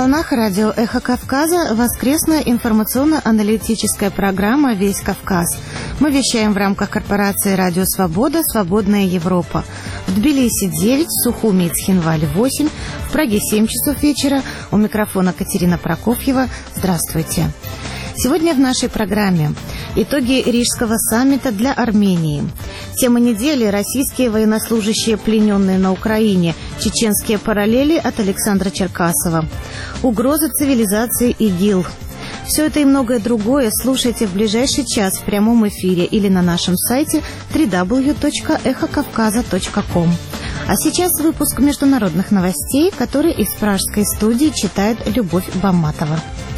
волнах радио «Эхо Кавказа» воскресная информационно-аналитическая программа «Весь Кавказ». Мы вещаем в рамках корпорации «Радио Свобода. Свободная Европа». В Тбилиси 9, в Сухуми и Цхинвале 8, в Праге 7 часов вечера. У микрофона Катерина Прокофьева. Здравствуйте. Сегодня в нашей программе итоги Рижского саммита для Армении. Тема недели – российские военнослужащие, плененные на Украине. Чеченские параллели от Александра Черкасова. Угроза цивилизации ИГИЛ. Все это и многое другое слушайте в ближайший час в прямом эфире или на нашем сайте www.эхокавказа.ком. А сейчас выпуск международных новостей, который из пражской студии читает Любовь Бамматова.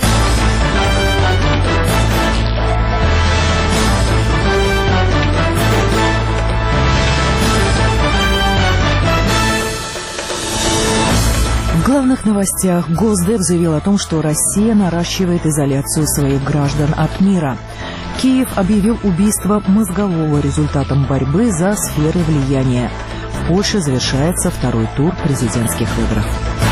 В главных новостях Госдеп заявил о том, что Россия наращивает изоляцию своих граждан от мира. Киев объявил убийство Мозгового результатом борьбы за сферы влияния. В Польше завершается второй тур президентских выборов.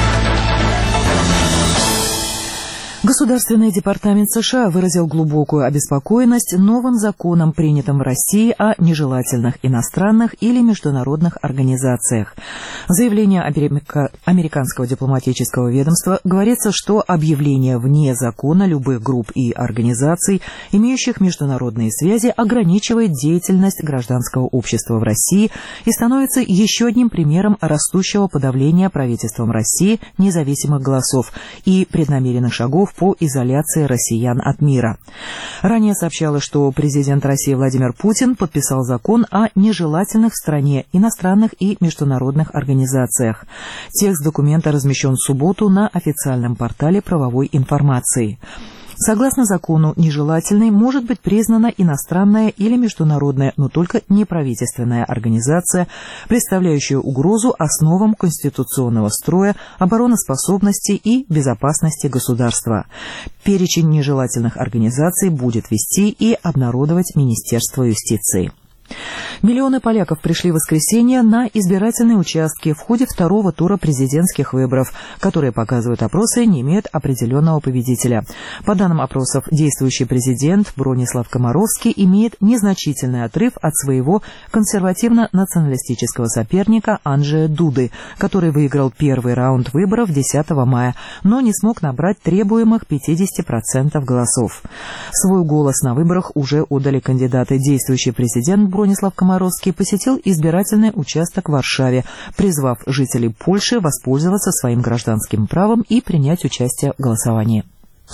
Государственный департамент США выразил глубокую обеспокоенность новым законом, принятым в России о нежелательных иностранных или международных организациях. В заявлении американского дипломатического ведомства говорится, что объявление вне закона любых групп и организаций, имеющих международные связи, ограничивает деятельность гражданского общества в России и становится еще одним примером растущего подавления правительством России независимых голосов и преднамеренных шагов по изоляции россиян от мира. Ранее сообщалось, что президент России Владимир Путин подписал закон о нежелательных в стране иностранных и международных организациях. Текст документа размещен в субботу на официальном портале правовой информации. Согласно закону, нежелательной может быть признана иностранная или международная, но только неправительственная организация, представляющая угрозу основам конституционного строя, обороноспособности и безопасности государства. Перечень нежелательных организаций будет вести и обнародовать Министерство юстиции. Миллионы поляков пришли в воскресенье на избирательные участки в ходе второго тура президентских выборов, которые, показывают опросы, не имеют определенного победителя. По данным опросов, действующий президент Бронислав Комаровский имеет незначительный отрыв от своего консервативно-националистического соперника Анджея Дуды, который выиграл первый раунд выборов 10 мая, но не смог набрать требуемых 50% голосов. Свой голос на выборах уже отдали кандидаты. Действующий президент Бронислав Комаровский посетил избирательный участок в Варшаве, призвав жителей Польши воспользоваться своим гражданским правом и принять участие в голосовании.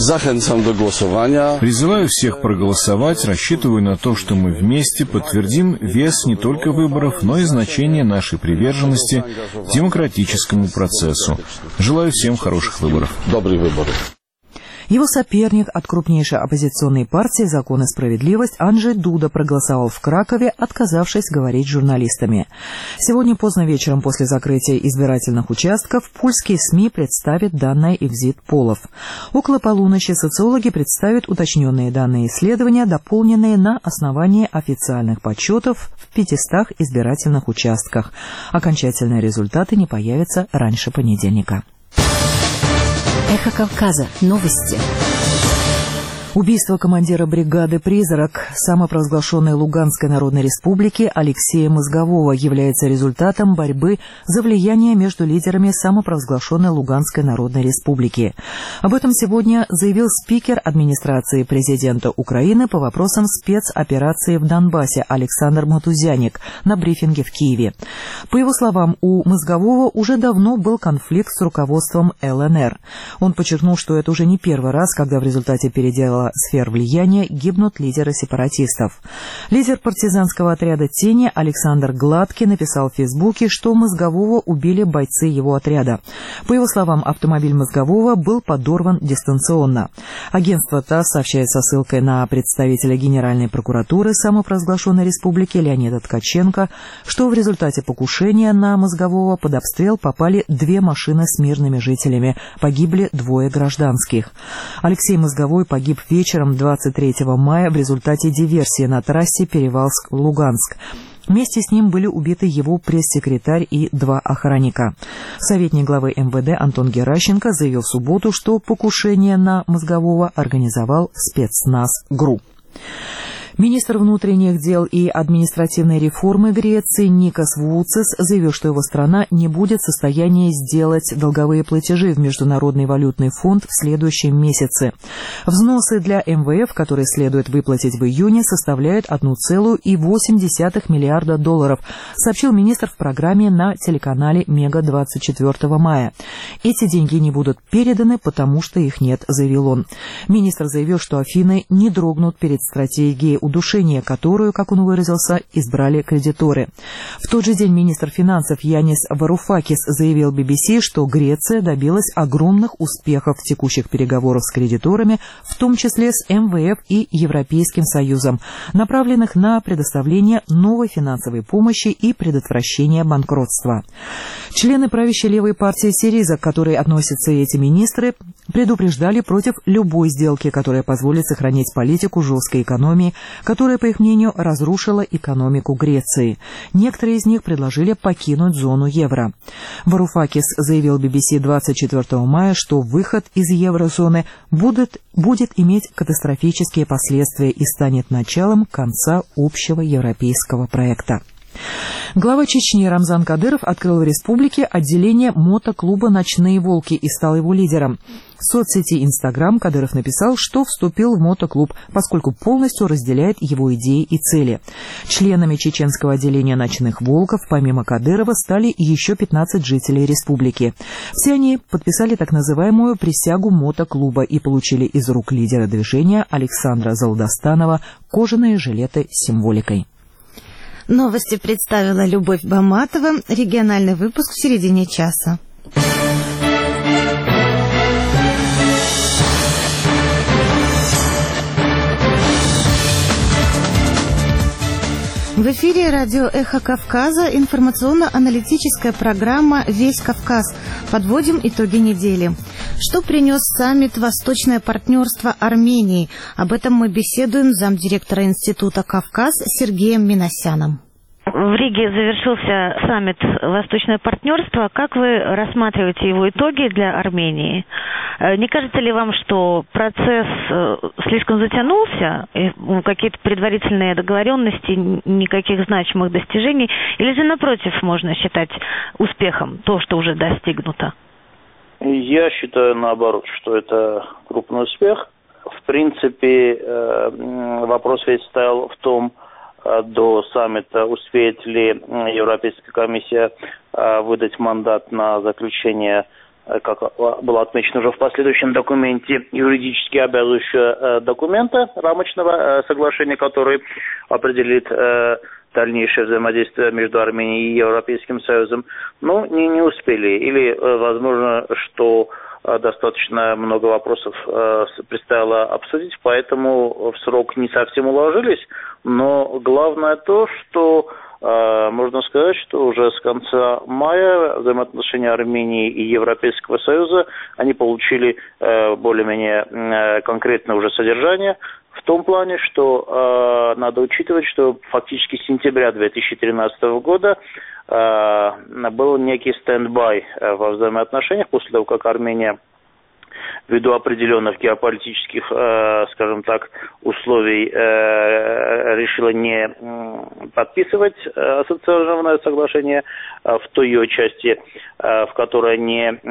Призываю всех проголосовать, рассчитываю на то, что мы вместе подтвердим вес не только выборов, но и значение нашей приверженности демократическому процессу. Желаю всем хороших выборов. Добрые выборы. Его соперник от крупнейшей оппозиционной партии «Закон и справедливость» Анджей Дуда проголосовал в Кракове, отказавшись говорить с журналистами. Сегодня поздно вечером после закрытия избирательных участков польские СМИ представят данные экзит-полов. Около полуночи социологи представят уточненные данные исследования, дополненные на основании официальных подсчетов в 500 избирательных участках. Окончательные результаты не появятся раньше понедельника. Эхо Кавказа. Новости. Убийство командира бригады «Призрак» самопровозглашенной Луганской Народной Республики Алексея Мозгового является результатом борьбы за влияние между лидерами самопровозглашенной Луганской Народной Республики. Об этом сегодня заявил спикер администрации президента Украины по вопросам спецоперации в Донбассе Александр Матузяник на брифинге в Киеве. По его словам, у Мозгового уже давно был конфликт с руководством ЛНР. Он подчеркнул, что это уже не первый раз, когда в результате передела сфер влияния гибнут лидеры сепаратистов. Лидер партизанского отряда «Тени» Александр Гладкий написал в Фейсбуке, что Мозгового убили бойцы его отряда. По его словам, автомобиль Мозгового был подорван дистанционно. Агентство ТАСС сообщает со ссылкой на представителя Генеральной прокуратуры самопровозглашенной республики Леонида Ткаченко, что в результате покушения на Мозгового под обстрел попали 2 машины с мирными жителями, погибли 2 гражданских. Алексей Мозговой погиб вечером 23 мая в результате диверсии на трассе Перевалск-Луганск. Вместе с ним были убиты его пресс-секретарь и 2 охранника. Советник главы МВД Антон Геращенко заявил в субботу, что покушение на Мозгового организовал спецназ ГРУ. Министр внутренних дел и административной реформы Греции Никос Вуцис заявил, что его страна не будет в состоянии сделать долговые платежи в Международный валютный фонд в следующем месяце. Взносы для МВФ, которые следует выплатить в июне, составляют $1,8 миллиарда, сообщил министр в программе на телеканале «Мега» 24 мая. Эти деньги не будут переданы, потому что их нет, заявил он. Министр заявил, что Афины не дрогнут перед стратегией удушения, которую, как он выразился, избрали кредиторы. В тот же день министр финансов Янис Варуфакис заявил BBC, что Греция добилась огромных успехов в текущих переговорах с кредиторами, в том числе с МВФ и Европейским Союзом, направленных на предоставление новой финансовой помощи и предотвращение банкротства. Члены правящей левой партии СИРИЗА, к которой относятся эти министры, предупреждали против любой сделки, которая позволит сохранить политику жесткой экономии, которая, по их мнению, разрушила экономику Греции. Некоторые из них предложили покинуть зону евро. Варуфакис заявил BBC 24 мая, что выход из еврозоны будет иметь катастрофические последствия и станет началом конца общего европейского проекта. Глава Чечни Рамзан Кадыров открыл в республике отделение мотоклуба «Ночные волки» и стал его лидером. В соцсети Instagram Кадыров написал, что вступил в мотоклуб, поскольку полностью разделяет его идеи и цели. Членами чеченского отделения «Ночных волков» помимо Кадырова стали еще 15 жителей республики. Все они подписали так называемую присягу мотоклуба и получили из рук лидера движения Александра Залдастанова кожаные жилеты с символикой. Новости представила Любовь Баматова. Региональный выпуск в середине часа. В эфире радио «Эхо Кавказа» информационно-аналитическая программа «Весь Кавказ». Подводим итоги недели. Что принес саммит «Восточное партнерство Армении»? Об этом мы беседуем с замдиректора Института «Кавказ» Сергеем Минасяном. В Риге завершился саммит «Восточное партнерство». Как вы рассматриваете его итоги для Армении? Не кажется ли вам, что процесс слишком затянулся, какие-то предварительные договоренности, никаких значимых достижений, или же, напротив, можно считать успехом то, что уже достигнуто? Я считаю, наоборот, что это крупный успех. В принципе, вопрос ведь стоял в том, до саммита успеет ли Европейская комиссия выдать мандат на заключение, как было отмечено уже в последующем документе, юридически обязывающего документа, рамочного соглашения, который определит дальнейшее взаимодействие между Арменией и Европейским Союзом. Но не успели. Или, возможно, что достаточно много вопросов предстояло обсудить, поэтому в срок не совсем уложились. Но главное то, что можно сказать, что уже с конца мая взаимоотношения Армении и Европейского Союза, они получили более-менее конкретное уже содержание, в том плане, что надо учитывать, что фактически с сентября 2013 года был некий стенд-бай во взаимоотношениях после того, как Армения ввиду определенных геополитических, скажем так, условий решила не подписывать ассоциационное соглашение в той ее части, в которой не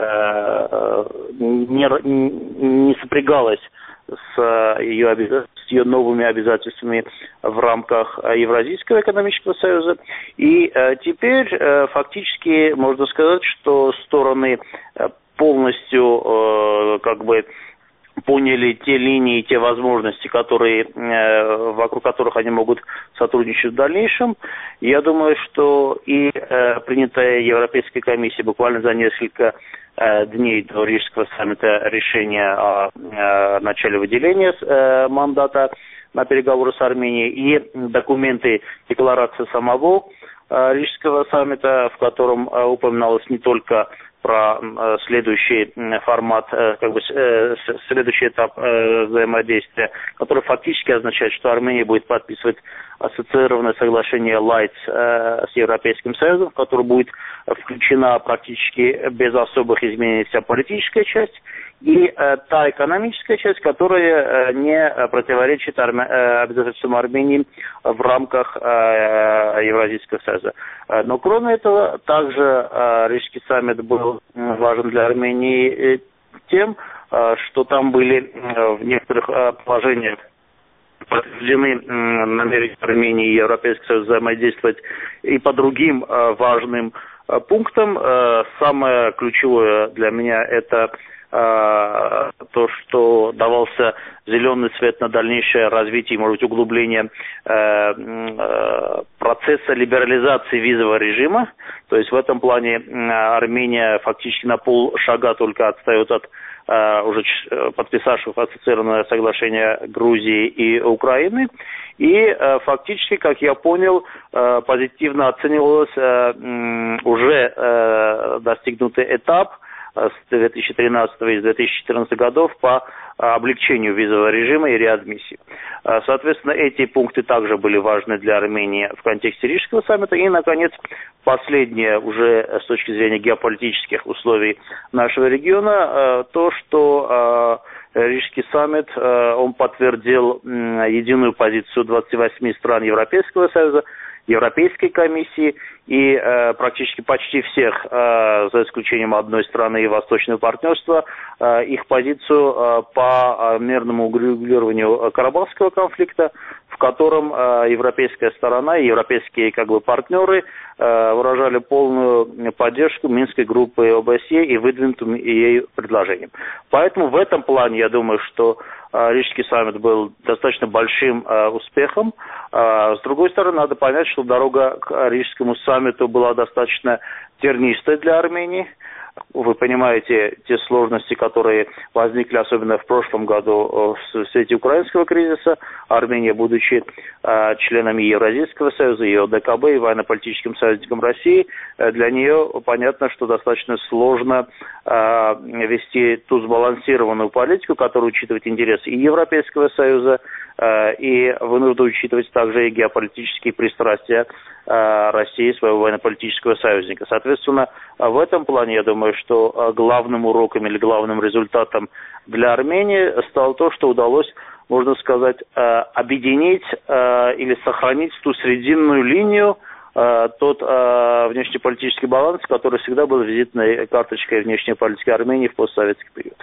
сопрягалась с ее новыми обязательствами в рамках Евразийского экономического союза. И теперь фактически можно сказать, что стороны полностью поняли те линии, те возможности, вокруг которых они могут сотрудничать в дальнейшем. Я думаю, что и принятая Европейской комиссией буквально за несколько дней до Рижского саммита решение о начале выделения мандата на переговоры с Арменией и документы, декларации самого Рижского саммита, в котором упоминалось не только про следующий формат, следующий этап взаимодействия, который фактически означает, что Армения будет подписывать ассоциированное соглашение Light с Европейским Союзом, в которое будет включена практически без особых изменений вся политическая часть, и та экономическая часть, которая не противоречит обязательствам Армении в рамках Евразийского союза. Но кроме этого, также Рижский саммит был важен для Армении тем, что там были в некоторых положениях подтверждены намерения Армении и Европейского Союза взаимодействовать и по другим важным пунктам. Самое ключевое для меня это то, что давался зеленый свет на дальнейшее развитие, может быть, углубление процесса либерализации визового режима. То есть в этом плане Армения фактически на полшага только отстает от уже подписавших ассоциированное соглашение Грузии и Украины. И фактически, как я понял, позитивно оценивалось уже достигнутый этап с 2013 и 2014 годов по облегчению визового режима и реадмиссии. Соответственно, эти пункты также были важны для Армении в контексте Рижского саммита. И, наконец, последнее уже с точки зрения геополитических условий нашего региона, то, что Рижский саммит, он подтвердил единую позицию 28 стран Европейского Союза, Европейской комиссии и практически почти всех, за исключением одной страны и Восточного партнерства, их позицию по мирному урегулированию Карабахского конфликта, в котором европейская сторона и европейские партнеры выражали полную поддержку Минской группы ОБСЕ и выдвинутым ею предложениям. Поэтому в этом плане я думаю, что Рижский саммит был достаточно большим успехом. С другой стороны, надо понять, что дорога к Рижскому саммиту была достаточно тернистой для Армении. Вы понимаете те сложности, которые возникли особенно в прошлом году в свете украинского кризиса. Армения, будучи членами Евразийского союза, и ОДКБ, и военно-политическим союзником России, для нее понятно, что достаточно сложно вести ту сбалансированную политику, которая учитывает интересы и Европейского союза, и вынуждена учитывать также и геополитические пристрастия России, своего военно-политического союзника. Соответственно, в этом плане, я думаю, что главным уроком или главным результатом для Армении стало то, что удалось, можно сказать, объединить или сохранить ту срединную линию, тот внешнеполитический баланс, который всегда был визитной карточкой внешней политики Армении в постсоветский период.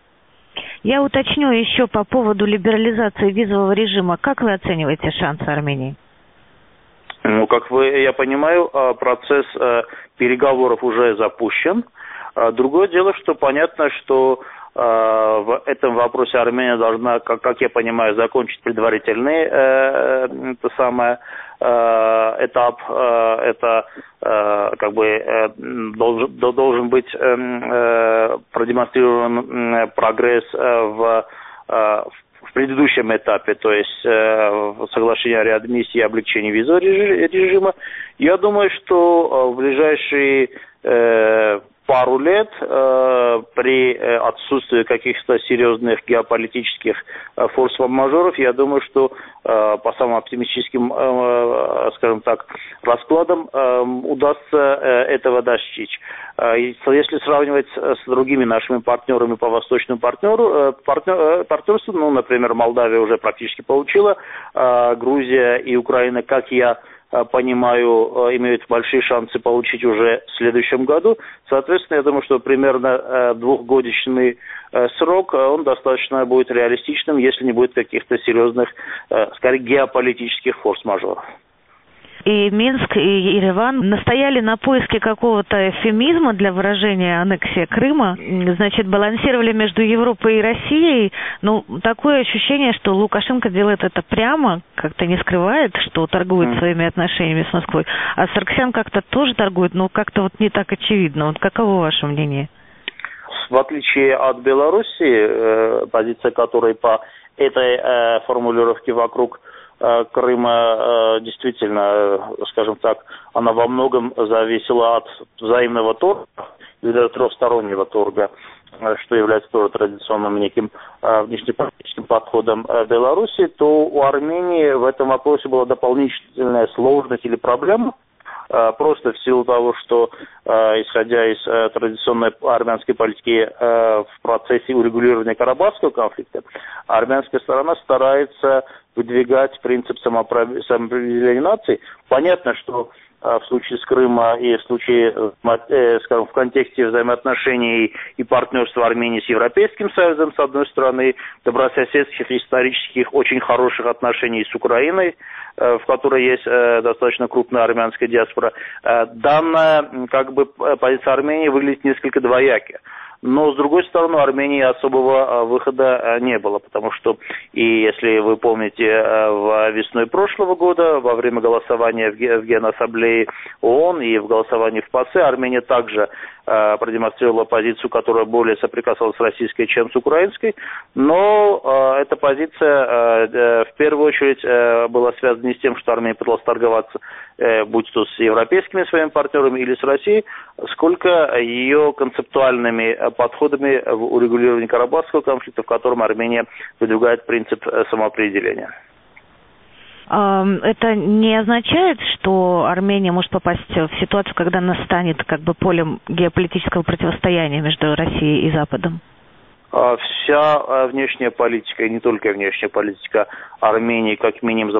Я уточню еще по поводу либерализации визового режима. Как вы оцениваете шансы Армении? Ну, я понимаю, процесс переговоров уже запущен. Другое дело, что понятно, что в этом вопросе Армения должна, как я понимаю, закончить предварительный этап. Это должен быть продемонстрирован прогресс в предыдущем этапе, то есть соглашение о реадмиссии и облегчении визового режима. Я думаю, что в ближайшие пару лет при отсутствии каких-то серьезных геополитических форс-мажоров, я думаю, что по самым оптимистическим, скажем так, раскладам удастся этого достичь. Если сравнивать с другими нашими партнерами по восточному партнерству, например, Молдавия уже практически получила, Грузия и Украина, как я понимаю, имеют большие шансы получить уже в следующем году. Соответственно, я думаю, что примерно двухгодичный срок, он достаточно будет реалистичным, если не будет каких-то серьезных, скорее, геополитических форс-мажоров. И Минск, и Ереван настояли на поиске какого-то эвфемизма для выражения аннексии Крыма. Значит, балансировали между Европой и Россией. Ну, такое ощущение, что Лукашенко делает это прямо, как-то не скрывает, что торгует своими отношениями с Москвой. А Сарксян как-то тоже торгует, но как-то не так очевидно. Каково ваше мнение? В отличие от Белоруссии, позиция которой по этой формулировке вокруг Крыма действительно, скажем так, она во многом зависела от взаимного торга трехстороннего торга, что является тоже традиционным неким внешнеполитическим подходом Беларуси, то у Армении в этом вопросе была дополнительная сложность или проблема, просто в силу того, что, исходя из традиционной армянской политики в процессе урегулирования Карабахского конфликта, армянская сторона старается выдвигать принцип самоопределения наций. Понятно, что в случае с Крыма и в случае, скажем, в контексте взаимоотношений и партнерства Армении с Европейским Союзом, с одной стороны, добрососедских, исторических, очень хороших отношений с Украиной, в которой есть достаточно крупная армянская диаспора, данная позиция Армении выглядит несколько двояки. Но, с другой стороны, у Армении особого выхода не было, потому что, и если вы помните, весной прошлого года, во время голосования в Генассамблее ООН и в голосовании в ПАСЕ, Армения также продемонстрировала позицию, которая более соприкасалась с российской, чем с украинской, но эта позиция в первую очередь была связана не с тем, что Армения пыталась торговаться, будь то с европейскими своими партнерами или с Россией, сколько ее концептуальными подходами в урегулировании Карабахского конфликта, в котором Армения выдвигает принцип самоопределения. Это не означает, что Армения может попасть в ситуацию, когда она станет полем геополитического противостояния между Россией и Западом? Вся внешняя политика, и не только внешняя политика Армении, как минимум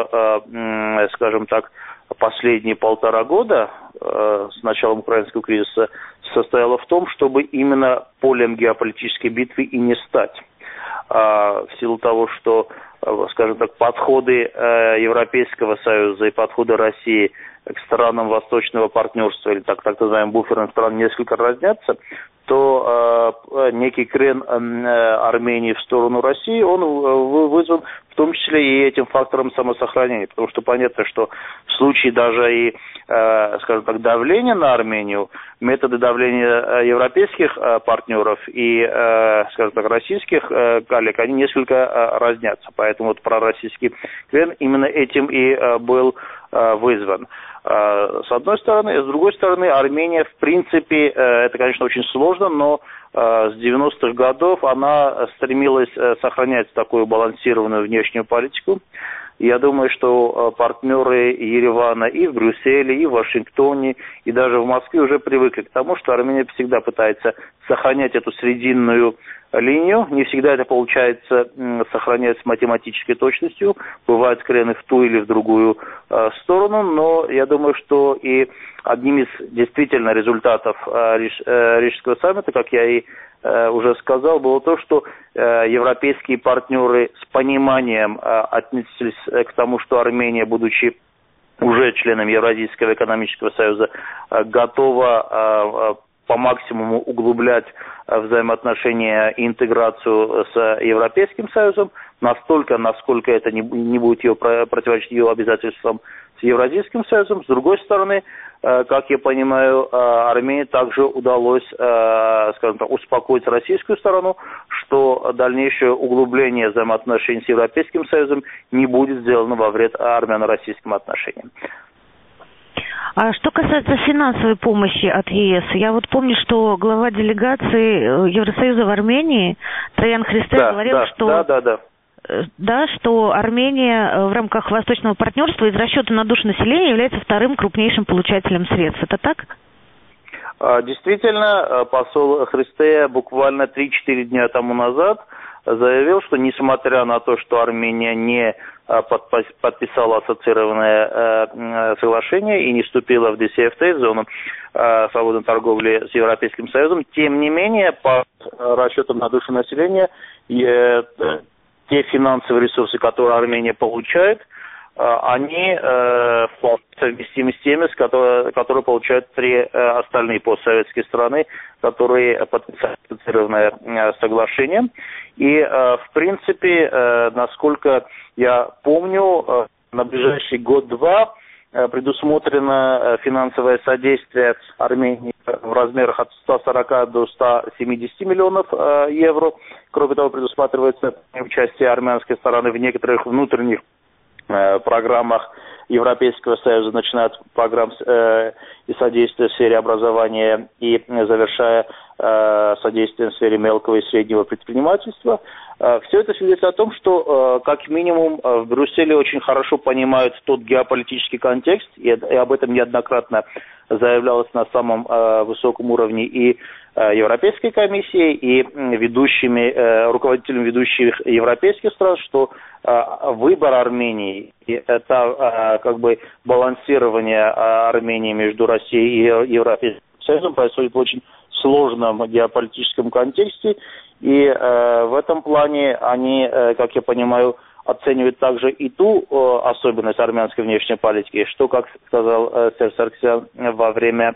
скажем так, последние 1,5 года с началом украинского кризиса состояла в том, чтобы именно полем геополитической битвы и не стать. В силу того, что, скажем так, подходы Европейского Союза и подходы России к странам Восточного партнерства, или так называемым буферным странам, несколько разнятся, то некий крен Армении в сторону России, он вызван в том числе и этим фактором самосохранения. Потому что понятно, что в случае даже и, скажем так, давления на Армению, методы давления европейских партнеров и, скажем так, российских коллег, они несколько разнятся. Поэтому вот пророссийский крен именно этим и был вызван. С одной стороны. С другой стороны, Армения, в принципе, это, конечно, очень сложно, но с 90-х годов она стремилась сохранять такую балансированную внешнюю политику. Я думаю, что партнеры Еревана и в Брюсселе, и в Вашингтоне, и даже в Москве уже привыкли к тому, что Армения всегда пытается сохранять эту срединную линию. Не всегда это получается сохранять с математической точностью. Бывают скрены в ту или в другую сторону, но я думаю, что и одним из действительно результатов Рижского саммита, как я и уже сказал, было то, что европейские партнеры с пониманием отнеслись к тому, что Армения, будучи уже членом Евразийского экономического союза, готова по максимуму углублять взаимоотношения и интеграцию с Европейским Союзом, настолько, насколько это не будет ее противоречить ее обязательствам с Евразийским Союзом. С другой стороны, как я понимаю, Армении также удалось, скажем так, успокоить российскую сторону, что дальнейшее углубление взаимоотношений с Европейским Союзом не будет сделано во вред армяно-российским отношениям. А что касается финансовой помощи от ЕС, я вот помню, что глава делегации Евросоюза в Армении Троян Христе говорил, что Армения в рамках Восточного партнерства из расчета на душу населения является вторым крупнейшим получателем средств. Это так? Действительно, посол Христе буквально 3-4 дня тому назад заявил, что несмотря на то, что Армения не подписала ассоциированное соглашение и не вступила в DCFTA, зону свободной торговли с Европейским Союзом, тем не менее, по расчетам на душу населения, те финансовые ресурсы, которые Армения получает, они совместимы с теми, которые получают 3 остальные постсоветские страны, которые подписали ассоциированное соглашение. И, в принципе, насколько я помню, на ближайший год-два предусмотрено финансовое содействие Армении в размерах от 140 до 170 миллионов евро. Кроме того, предусматривается участие армянской стороны в некоторых внутренних программах Европейского Союза, начиная от программ и содействия в сфере образования и завершая содействием в сфере мелкого и среднего предпринимательства. Все это свидетельствует о том, что, как минимум, в Брюсселе очень хорошо понимают тот геополитический контекст, и об этом неоднократно заявлялось на самом высоком уровне и Европейской комиссии, и руководителями ведущих европейских стран, что выбор Армении, это как бы балансирование Армении между Россией и Европейским Союзом происходит в очень сложном геополитическом контексте, и в этом плане они, как я понимаю, оценивают также и ту особенность армянской внешней политики, что, как сказал Серж Саркисян во время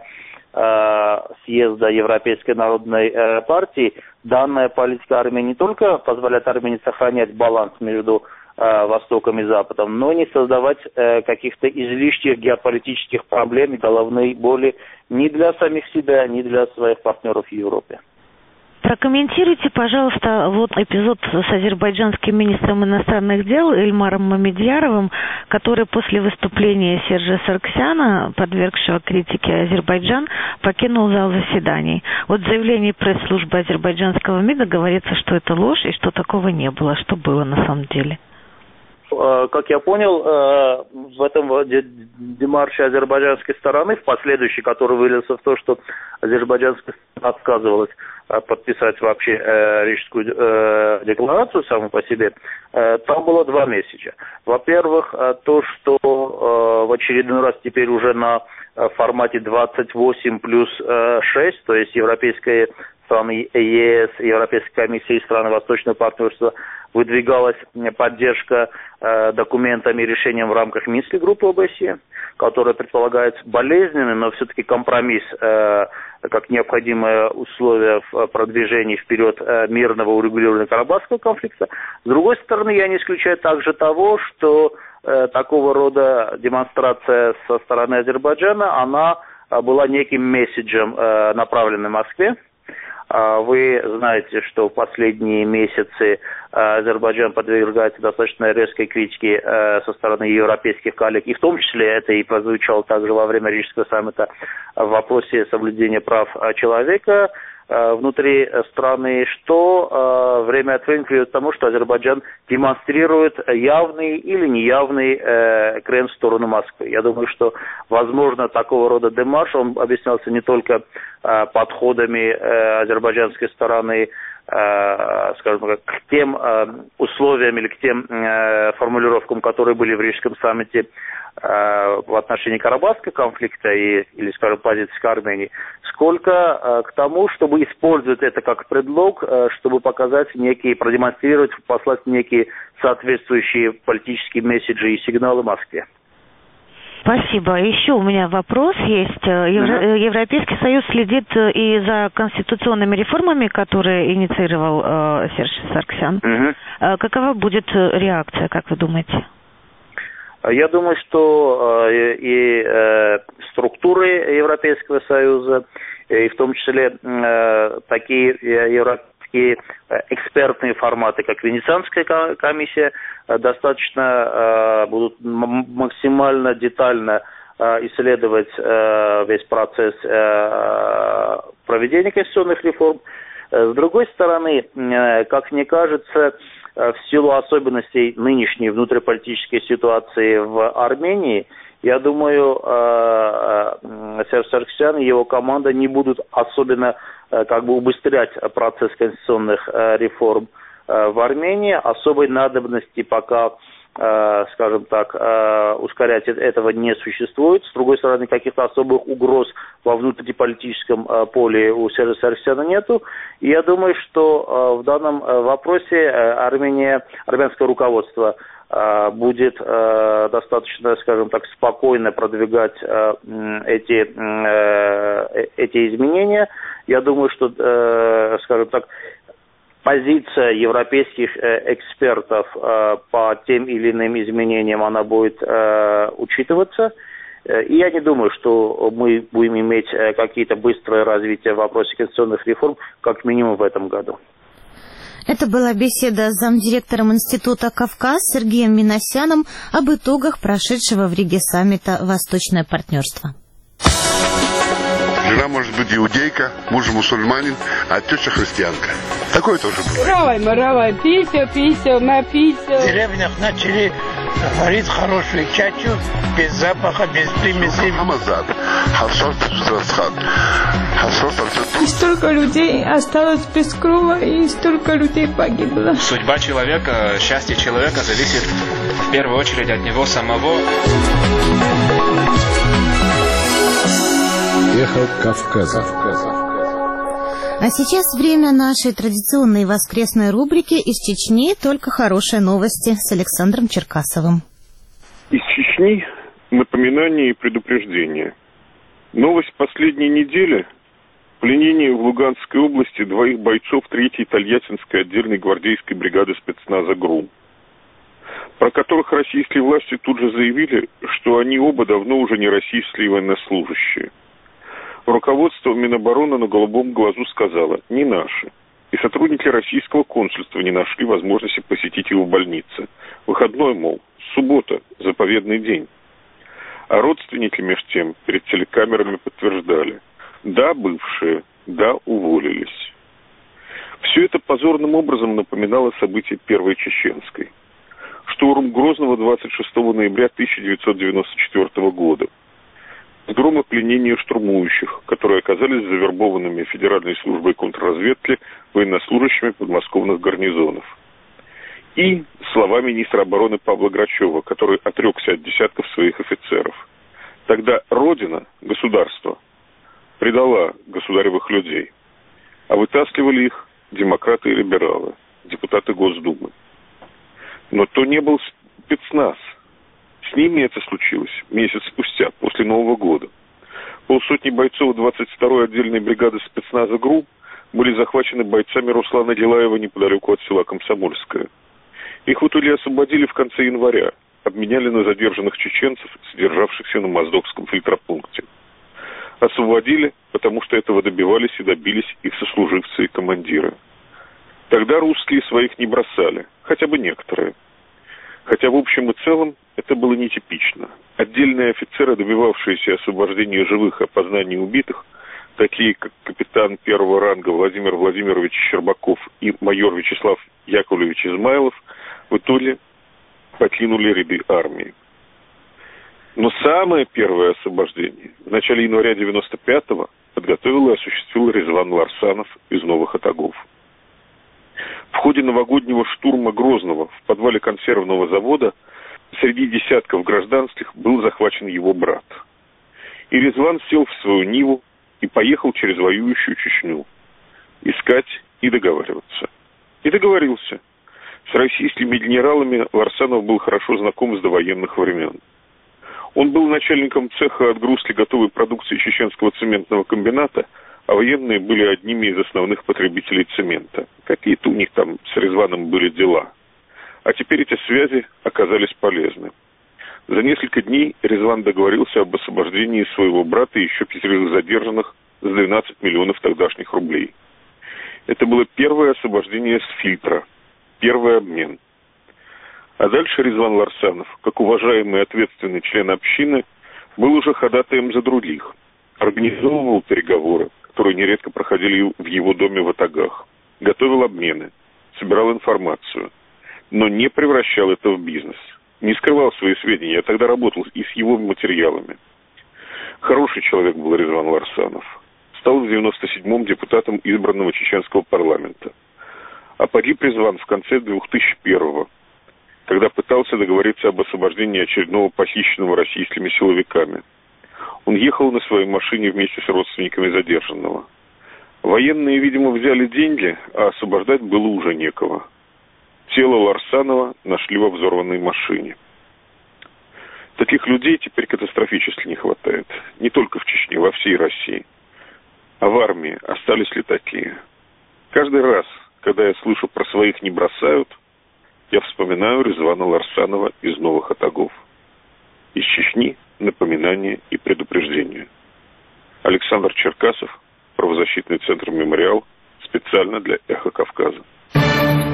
съезда Европейской народной партии, данная политика Армении не только позволяет Армении сохранять баланс между Востоком и Западом, но не создавать каких-то излишних геополитических проблем и головной боли ни для самих себя, ни для своих партнеров в Европе. Прокомментируйте, пожалуйста, вот эпизод с азербайджанским министром иностранных дел Эльмаром Мамедьяровым, который после выступления Сержа Саркисяна, подвергшего критике Азербайджан, покинул зал заседаний. Вот в заявлении пресс-службы азербайджанского МИДа говорится, что это ложь и что такого не было. Что было на самом деле? Как я понял, в этом демарше азербайджанской стороны, в последующий, который вылился в то, что азербайджанская сторона отказывалась подписать вообще Рижскую декларацию саму по себе, там было два месседжа. Во-первых, то, что в очередной раз теперь уже на формате 28 плюс 6, то есть европейские страны ЕС, Европейская комиссия и страны Восточного партнерства, выдвигалась поддержка документами и решением в рамках Минской группы ОБСЕ, которая предполагает болезненный, но все-таки компромисс как необходимое условие в продвижении вперед мирного урегулирования Карабахского конфликта. С другой стороны, я не исключаю также того, что такого рода демонстрация со стороны Азербайджана, она была неким месседжем, направленным Москве. Вы знаете, что в последние месяцы Азербайджан подвергается достаточно резкой критике со стороны европейских коллег, и в том числе это и прозвучало также во время Рижского саммита в вопросе соблюдения прав человека внутри страны, что время от времени приводит к тому, что Азербайджан демонстрирует явный или неявный крен в сторону Москвы. Я думаю, что, возможно, такого рода демарш, он объяснялся не только подходами азербайджанской стороны, скажем так, к тем условиям или к тем формулировкам, которые были в Рижском саммите в отношении Карабахского конфликта или, скажем, позиции к Армении, сколько к тому, чтобы использовать это как предлог, чтобы показать некие, продемонстрировать, послать некие соответствующие политические месседжи и сигналы Москве. Спасибо. Еще у меня вопрос есть. Европейский Союз следит и за конституционными реформами, которые инициировал Серж Саркисян. Какова будет реакция, как вы думаете? Я думаю, что и структуры Европейского Союза, и в том числе такие европейские экспертные форматы, как Венецианская комиссия, достаточно будут максимально детально исследовать весь процесс проведения конституционных реформ. С другой стороны, как мне кажется, в силу особенностей нынешней внутриполитической ситуации в Армении, я думаю, Серж Саркисян и его команда не будут особенно убыстрять процесс конституционных реформ в Армении. Особой надобности пока, скажем так, ускорять этого не существует. С другой стороны, каких-то особых угроз во внутриполитическом поле у Сержа Саркисяна нету. И я думаю, что в данном вопросе армянское руководство будет достаточно, скажем так, спокойно продвигать эти изменения. Я думаю, что, скажем так, позиция европейских экспертов по тем или иным изменениям, она будет учитываться. И я не думаю, что мы будем иметь какие-то быстрые развития в вопросе конституционных реформ, как минимум в этом году. Это была беседа с замдиректором Института «Кавказ» Сергеем Минасяном об итогах прошедшего в Риге саммита «Восточное партнерство». Жена может быть иудейка, муж мусульманин, а теща христианка. Такое тоже бывает. Равай, пися, на пися. В деревнях начали варить хорошую чачу, без запаха, без примесей. И столько людей осталось без крова, и столько людей погибло. Судьба человека, счастье человека зависит в первую очередь от него самого. Эхо Кавказа. А сейчас время нашей традиционной воскресной рубрики «Из Чечни только хорошие новости» с Александром Черкасовым. Из Чечни напоминание и предупреждение. Новость последней недели – пленение в Луганской области 2 бойцов 3-й Тольяттинской отдельной гвардейской бригады спецназа ГРУ, про которых российские власти тут же заявили, что они оба давно уже не российские военнослужащие. Руководство Минобороны на голубом глазу сказало «не наши». И сотрудники российского консульства не нашли возможности посетить его в больнице. Выходной, мол, суббота, заповедный день. А родственники меж тем перед телекамерами подтверждали «да, бывшие, да, уволились». Все это позорным образом напоминало события Первой Чеченской. Штурм Грозного 26 ноября 1994 года. Разгром и пленение штурмующих, которые оказались завербованными Федеральной службой контрразведки военнослужащими подмосковных гарнизонов. И слова министра обороны Павла Грачева, который отрекся от десятков своих офицеров. Тогда Родина, государство, предала государевых людей, а вытаскивали их демократы и либералы, депутаты Госдумы. Но то не был спецназ. С ними это случилось месяц спустя, после Нового года. 500 бойцов 22-й отдельной бригады спецназа ГРУ были захвачены бойцами Руслана Гилаева неподалеку от села Комсомольское. Их в итоге освободили в конце января, обменяли на задержанных чеченцев, содержавшихся на Моздокском фильтропункте. Освободили, потому что этого добивались и добились их сослуживцы и командиры. Тогда русские своих не бросали, хотя бы некоторые. Хотя в общем и целом это было нетипично. Отдельные офицеры, добивавшиеся освобождения живых и опознания убитых, такие как капитан первого ранга Владимир Владимирович Щербаков и майор Вячеслав Яковлевич Измайлов, в итоге покинули ряды армии. Но самое первое освобождение в начале января 95-го подготовил и осуществил Резван Ларсанов из Новых Атагов. В ходе новогоднего штурма Грозного в подвале консервного завода среди десятков гражданских был захвачен его брат. И Резван сел в свою Ниву и поехал через воюющую Чечню искать и договариваться. И договорился. С российскими генералами Ларсанов был хорошо знаком с довоенных времен. Он был начальником цеха отгрузки готовой продукции чеченского цементного комбината, а военные были одними из основных потребителей цемента. Какие-то у них там с Резваном были дела. А теперь эти связи оказались полезны. За несколько дней Резван договорился об освобождении своего брата и еще 5 задержанных с 12 миллионов тогдашних рублей. Это было первое освобождение с фильтра, первый обмен. А дальше Резван Ларсанов, как уважаемый и ответственный член общины, был уже ходатаем за других. Организовывал переговоры, которые нередко проходили в его доме в Атагах. Готовил обмены, собирал информацию, но не превращал это в бизнес. Не скрывал свои сведения, я тогда работал и с его материалами. Хороший человек был Резван Ларсанов. Стал в 97-м депутатом избранного чеченского парламента. А погиб Резван в конце 2001-го, когда пытался договориться об освобождении очередного похищенного российскими силовиками. Он ехал на своей машине вместе с родственниками задержанного. Военные, видимо, взяли деньги, а освобождать было уже некого. Тело Ларсанова нашли во взорванной машине. Таких людей теперь катастрофически не хватает. Не только в Чечне, во всей России. А в армии остались ли такие? Каждый раз, когда я слышу про своих не бросают, я вспоминаю Резвана Ларсанова из Новых Атагов. Из Чечни напоминание и предупреждение. Александр Черкасов, правозащитный центр «Мемориал», специально для «Эхо Кавказа».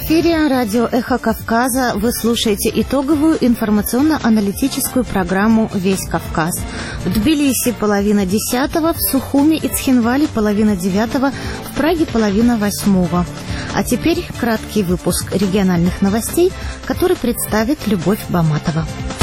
эфире радио «Эхо Кавказа». Вы слушаете итоговую информационно-аналитическую программу «Весь Кавказ». В Тбилиси 9:30, в Сухуми и Цхинвале 9:30, в Праге 9:30. А теперь краткий выпуск региональных новостей, который представит Любовь Баматова.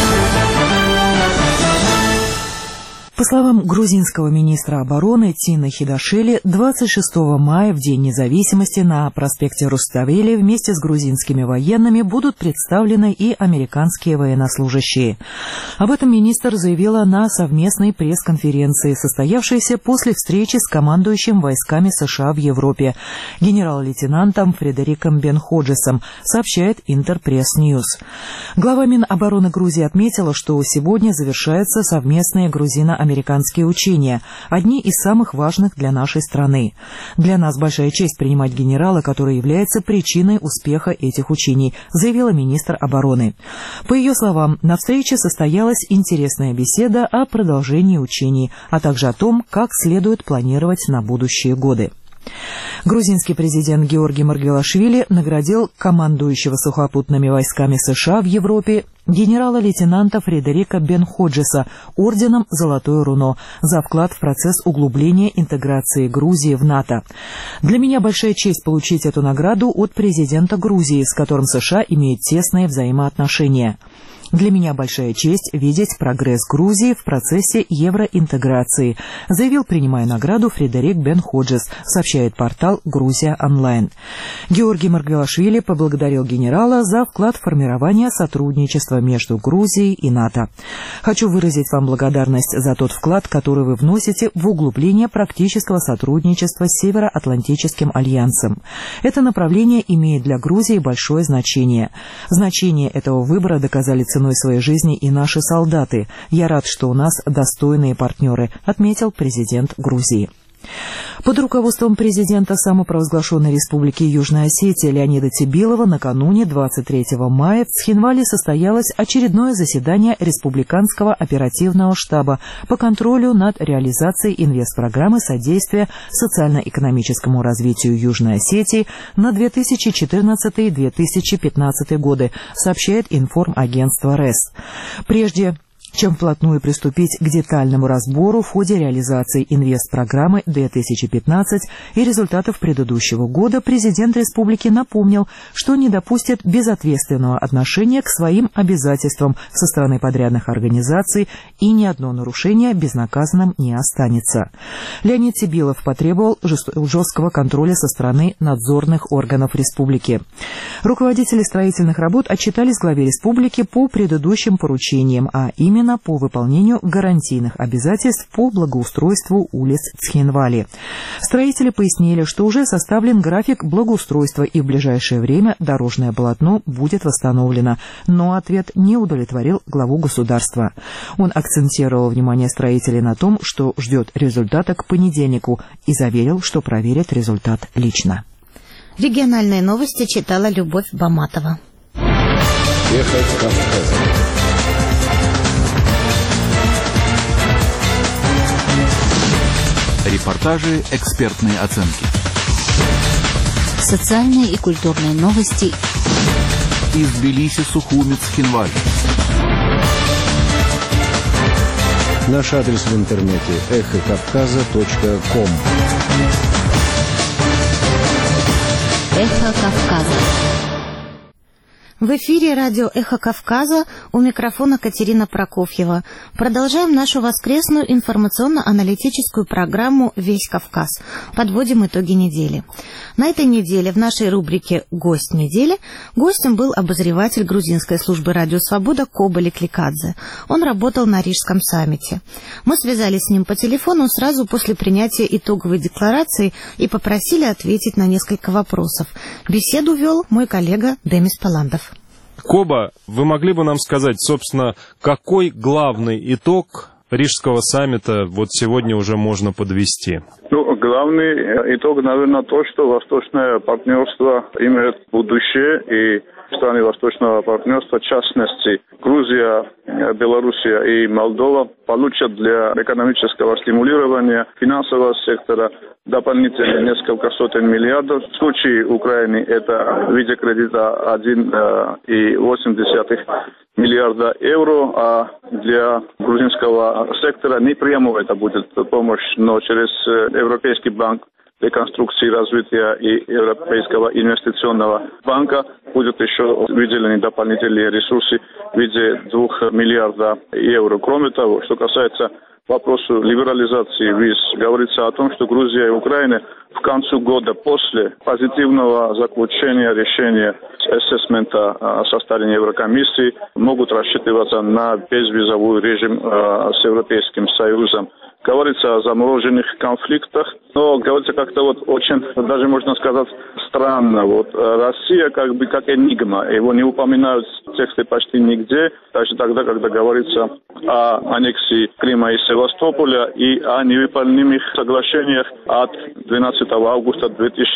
По словам грузинского министра обороны Тины Хидашвили, 26 мая, в День независимости, на проспекте Руставели вместе с грузинскими военными будут представлены и американские военнослужащие. Об этом министр заявила на совместной пресс-конференции, состоявшейся после встречи с командующим войсками США в Европе, генерал-лейтенантом Фредериком Бен-Ходжесом, сообщает Интерпресс-Ньюс. Глава Минобороны Грузии отметила, что сегодня завершаются совместные грузино-американские учения, одни из самых важных для нашей страны. Для нас большая честь принимать генерала, который является причиной успеха этих учений, заявила министр обороны. По ее словам, на встрече состоялась интересная беседа о продолжении учений, а также о том, как следует планировать на будущие годы. Грузинский президент Георгий Маргвелашвили наградил командующего сухопутными войсками США в Европе генерала-лейтенанта Фредерика Бен-Ходжеса орденом «Золотое руно» за вклад в процесс углубления интеграции Грузии в НАТО. Для меня большая честь получить эту награду от президента Грузии, с которым США имеют тесные взаимоотношения. Для меня большая честь видеть прогресс Грузии в процессе евроинтеграции, заявил, принимая награду, Фредерик Бен-Ходжес, сообщает портал «Грузия онлайн». Георгий Маргвелашвили поблагодарил генерала за вклад в формирование сотрудничества между Грузией и НАТО. «Хочу выразить вам благодарность за тот вклад, который вы вносите в углубление практического сотрудничества с Североатлантическим альянсом. Это направление имеет для Грузии большое значение. Значение этого выбора доказали ценой своей жизни и наши солдаты. Я рад, что у нас достойные партнеры», отметил президент Грузии. Под руководством президента самопровозглашенной республики Южная Осетия Леонида Тибилова накануне 23 мая в Цхинвале состоялось очередное заседание Республиканского оперативного штаба по контролю над реализацией инвестпрограммы содействия социально-экономическому развитию Южной Осетии на 2014-2015 годы, сообщает информагентство РЭС. Прежде чем вплотную приступить к детальному разбору в ходе реализации инвестпрограммы 2015 и результатов предыдущего года, президент республики напомнил, что не допустит безответственного отношения к своим обязательствам со стороны подрядных организаций и ни одно нарушение безнаказанным не останется. Леонид Тибилов потребовал жесткого контроля со стороны надзорных органов республики. Руководители строительных работ отчитались главе республики по предыдущим поручениям, а именно по выполнению гарантийных обязательств по благоустройству улиц Цхинвали. Строители пояснили, что уже составлен график благоустройства и в ближайшее время дорожное полотно будет восстановлено, но ответ не удовлетворил главу государства. Он акцентировал внимание строителей на том, что ждет результата к понедельнику, и заверил, что проверит результат лично. Региональные новости читала Любовь Баматова. Ехать Кавказом. Репортажи, экспертные оценки. Социальные и культурные новости. Из Тбилиси, Сухуми, Цхинваль. Наш адрес в интернете эхокавказа.ком. Эхо Кавказа. В эфире радио «Эхо Кавказа», у микрофона Катерина Прокофьева. Продолжаем нашу воскресную информационно-аналитическую программу «Весь Кавказ». Подводим итоги недели. На этой неделе в нашей рубрике «Гость недели» гостем был обозреватель грузинской службы «Радио Свобода» Коба Лекликадзе. Он работал на Рижском саммите. Мы связались с ним по телефону сразу после принятия итоговой декларации и попросили ответить на несколько вопросов. Беседу вел мой коллега Демис Паландов. Коба, вы могли бы нам сказать, собственно, какой главный итог Рижского саммита вот сегодня уже можно подвести? Главный итог, наверное, то, что восточное партнерство имеет будущее, и страны Восточного партнерства, в частности Грузия, Белоруссия и Молдова, получат для экономического стимулирования финансового сектора дополнительно несколько сотен миллиардов. В случае Украины это в виде кредита 1,8 миллиарда евро, а для грузинского сектора не прямо это будет помощь, но через Европейский банк реконструкции и развития и Европейского инвестиционного банка будут еще выделены дополнительные ресурсы в виде 2 миллиардов евро. Кроме того, что касается вопроса либерализации виз, говорится о том, что Грузия и Украина в конце года после позитивного заключения решения ассессмента со стороны Еврокомиссии могут рассчитываться на безвизовый режим с Европейским Союзом. Говорится о замороженных конфликтах, но говорится как-то вот очень, даже можно сказать, странно. Вот Россия как бы как энигма, его не упоминают в тексте почти нигде, даже тогда, когда говорится о аннексии Крыма и Севастополя и о невыполнимых соглашениях от 12 августа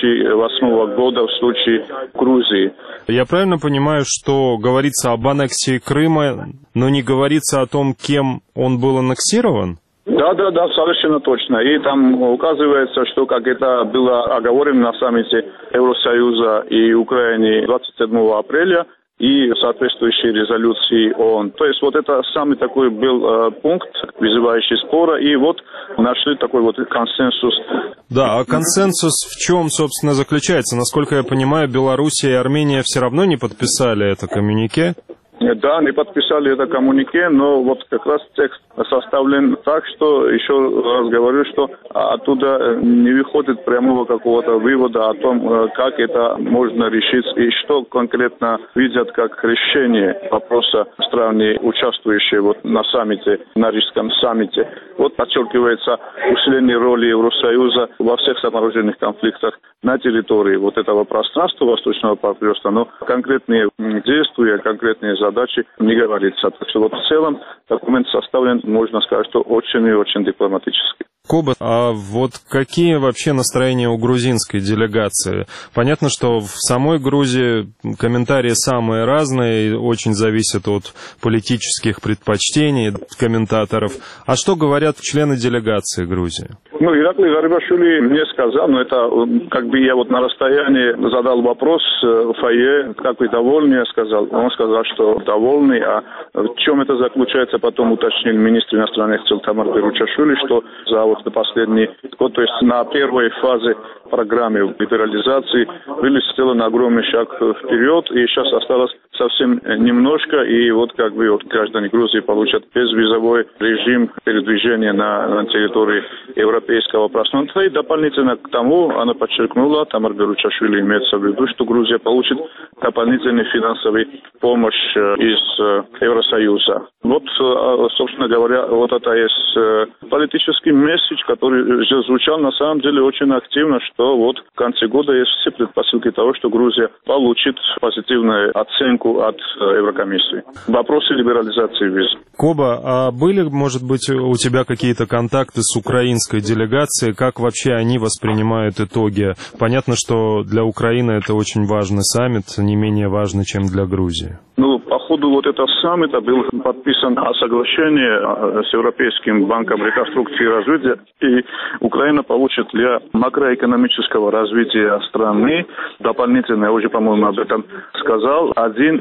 2008 года в случае Грузии. Я правильно понимаю, что говорится об аннексии Крыма, но не говорится о том, кем он был аннексирован? Да, совершенно точно. И там указывается, что как это было оговорено на саммите Евросоюза и Украины 27 апреля и соответствующей резолюции ООН. То есть вот это самый такой был пункт, вызывающий спора, и вот нашли такой вот консенсус. Да, а консенсус в чем, собственно, заключается? Насколько я понимаю, Белоруссия и Армения все равно не подписали это коммюнике? Да, не подписали это коммюнике, но вот как раз текст составлен так, что, еще раз говорю, что оттуда не выходит прямого какого-то вывода о том, как это можно решить и что конкретно видят как решение вопроса страны, участвующие вот на саммите, на Рижском саммите. Вот подчеркивается усиление роли Евросоюза во всех замороженных конфликтах на территории вот этого пространства Восточного партнерства, но конкретные действия, конкретные задачи не говорится. Так что вот в целом документ составлен, можно сказать, что очень и очень дипломатически. Коба, а вот какие вообще настроения у грузинской делегации? Понятно, что в самой Грузии комментарии самые разные, очень зависят от политических предпочтений комментаторов. А что говорят члены делегации Грузии? Ираклий Гарибашвили мне сказал, это как бы я вот на расстоянии задал вопрос в фойе, как вы довольны, я сказал. Он сказал, что довольны, а в чем это заключается, потом уточнил министр иностранных дел Тамар Беручашвили, что за вот последний год, то есть на первой фазе программы либерализации были сделаны огромный шаг вперед, и сейчас осталось совсем немножко, и вот как бы вот граждане Грузии получат безвизовой режим передвижения на территории европейского пространства. И дополнительно к тому, она подчеркнула, Тамар Беручашвили имеется в виду, что Грузия получит дополнительную финансовую помощь из Евросоюза. Вот, собственно говоря, вот это есть политический месседж, который звучал на самом деле очень активно, что вот в конце года есть все предпосылки того, что Грузия получит позитивную оценку от Еврокомиссии. Вопросы либерализации виз. Коба, а были, может быть, у тебя какие-то контакты с украинской делегацией? Как вообще они воспринимают итоги? Понятно, что для Украины это очень важный саммит, не менее важный, чем для Грузии. По ходу вот этого саммита был подписан соглашение с Европейским банком реконструкции и развития, и Украина получит для макроэкономического развития страны дополнительно, я уже, по-моему, об этом сказал,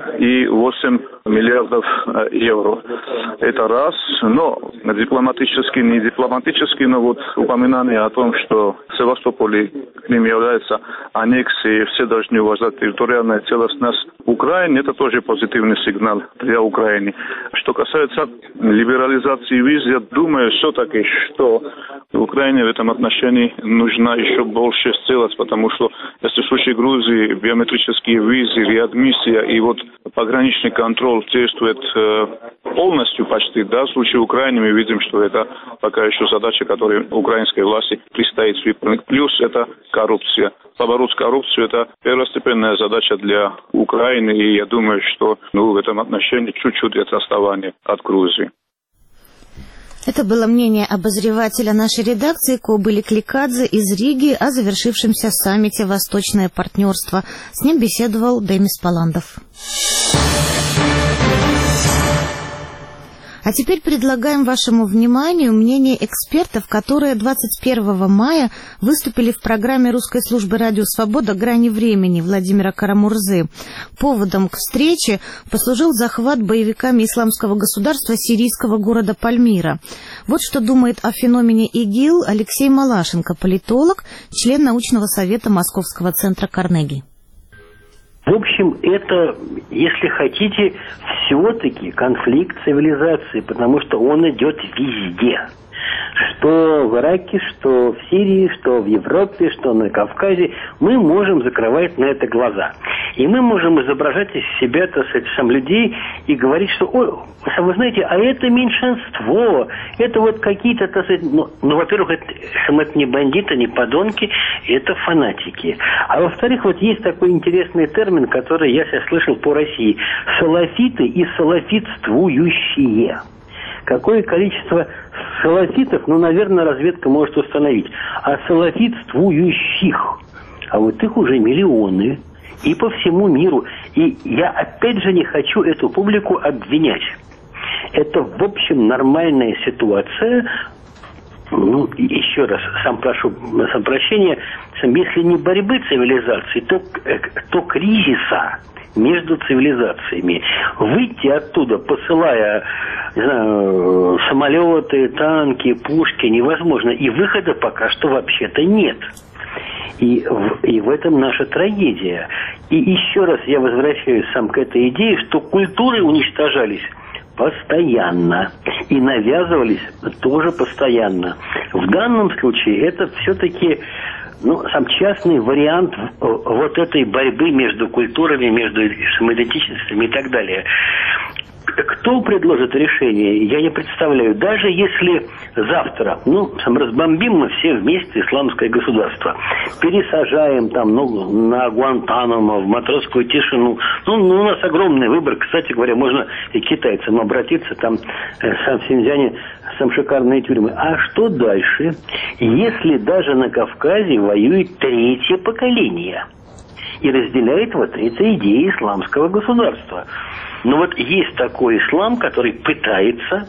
1,8 миллиардов евро. Это раз, но дипломатически, не дипломатически, но вот упоминание о том, что Севастополь и Крым являются аннексией, все должны уважать территориальную целостность Украины, это тоже позитивный сигнал для Украины. Что касается либерализации виз, я думаю все-таки, что Украине в этом отношении нужно еще больше сделать, потому что если в случае Грузии биометрические визы, реадмиссия и вот пограничный контроль действует полностью почти, да, в случае Украины мы видим, что это пока еще задача, которой украинской власти предстоит выполнить. Плюс это коррупция. Побороть коррупцию – это первостепенная задача для Украины, и я думаю, что в этом отношении чуть-чуть это отставание от Грузии. Это было мнение обозревателя нашей редакции Кобыли Кликадзе из Риги о завершившемся саммите «Восточное партнерство». С ним беседовал Демис Паландов. А теперь предлагаем вашему вниманию мнение экспертов, которые 21 мая выступили в программе русской службы «Радио Свобода» «Грани времени» Владимира Карамурзы. Поводом к встрече послужил захват боевиками исламского государства сирийского города Пальмира. Вот что думает о феномене ИГИЛ Алексей Малашенко, политолог, член научного совета Московского центра Карнеги. В общем, это, если хотите, все-таки конфликт цивилизаций, потому что он идет везде. Что в Ираке, что в Сирии, что в Европе, что на Кавказе, мы можем закрывать на это глаза. И мы можем изображать из себя, так сказать, сам людей и говорить, что, ой, вы знаете, а это меньшинство, это вот какие-то, так сказать, во-первых, это не бандиты, не подонки, это фанатики. А во-вторых, вот есть такой интересный термин, который я сейчас слышал по России. Салафиты и салафитствующие. Какое количество салафитов, наверное, разведка может установить. А салафитствующих, а вот их уже миллионы. И по всему миру. И я опять же не хочу эту публику обвинять. Это, в общем, нормальная ситуация. Еще раз, сам прощения, если не борьбы цивилизаций, то кризиса между цивилизациями. Выйти оттуда, посылая, не знаю, самолеты, танки, пушки, невозможно. И выхода пока что вообще-то нет. И в этом наша трагедия. И еще раз я возвращаюсь сам к этой идее, что культуры уничтожались постоянно и навязывались тоже постоянно. В данном случае это все-таки сам частный вариант вот этой борьбы между культурами, между самоидентичностями и так далее. Кто предложит решение, я не представляю. Даже если завтра, разбомбим мы все вместе исламское государство, пересажаем там, на Гуантанамо, в матросскую тишину. У нас огромный выбор. Кстати говоря, можно и к китайцам обратиться, там в Синьцзяне там шикарные тюрьмы. А что дальше, если даже на Кавказе воюет третье поколение и разделяет вот эти идеи исламского государства? Но вот есть такой ислам, который пытается,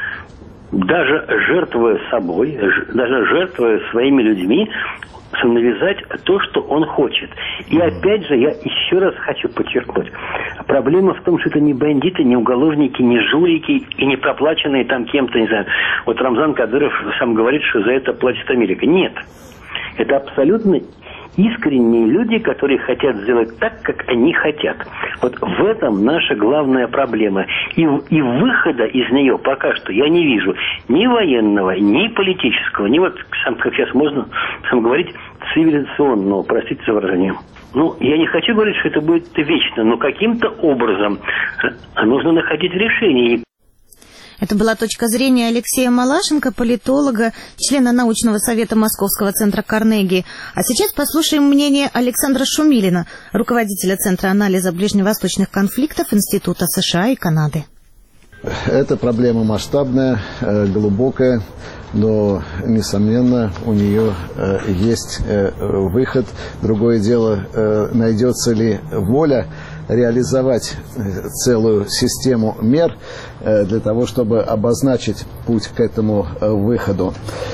даже жертвуя собой, даже жертвуя своими людьми, навязать то, что он хочет. И опять же, я еще раз хочу подчеркнуть, проблема в том, что это не бандиты, не уголовники, не жулики и не проплаченные там кем-то, не знаю. Вот Рамзан Кадыров сам говорит, что за это платит Америка. Нет. Это абсолютно искренние люди, которые хотят сделать так, как они хотят. Вот в этом наша главная проблема. И выхода из нее пока что я не вижу ни военного, ни политического, ни как сейчас можно говорить, цивилизационного, простите за выражение. Я не хочу говорить, что это будет вечно, но каким-то образом нужно находить решение. Это была точка зрения Алексея Малашенко, политолога, члена научного совета Московского центра Карнеги. А сейчас послушаем мнение Александра Шумилина, руководителя Центра анализа ближневосточных конфликтов Института США и Канады. Эта проблема масштабная, глубокая, но, несомненно, у нее есть выход. Другое дело, найдется ли воля реализовать целую систему мер для того, чтобы обозначить путь к этому выходу.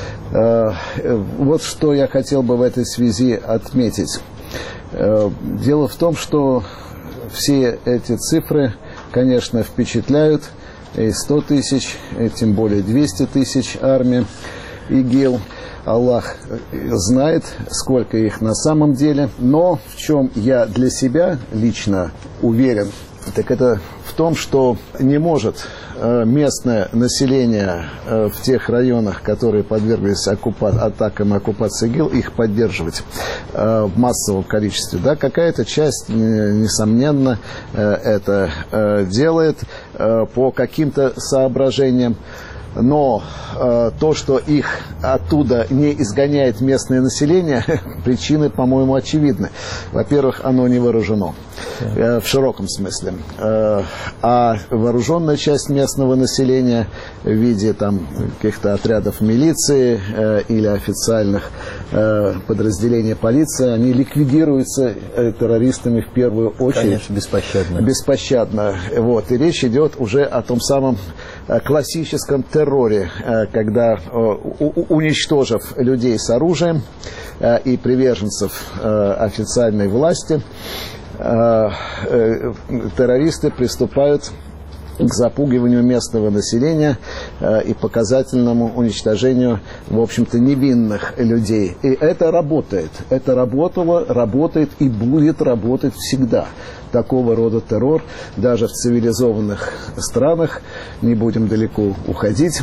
Вот что я хотел бы в этой связи отметить. Дело в том, что все эти цифры, конечно, впечатляют. И 100 тысяч, и тем более 200 тысяч армии ИГИЛ. Аллах знает, сколько их на самом деле. Но в чем я для себя лично уверен, так это в том, что не может местное население в тех районах, которые подверглись атакам и оккупации ИГИЛ, их поддерживать в массовом количестве. Да, какая-то часть, несомненно, это делает по каким-то соображениям. Но то, что их оттуда не изгоняет местное население, причины, по-моему, очевидны. Во-первых, оно не вооружено в широком смысле. А вооруженная часть местного населения в виде там каких-то отрядов милиции или официальных подразделений полиции, они ликвидируются террористами в первую очередь. Конечно, беспощадно. Беспощадно. Вот. И речь идет уже о том самом классическом терроре, когда, уничтожив людей с оружием и приверженцев официальной власти, террористы приступают к запугиванию местного населения и показательному уничтожению, в общем-то, невинных людей. И это работает. Это работало, работает и будет работать всегда. Такого рода террор даже в цивилизованных странах, не будем далеко уходить,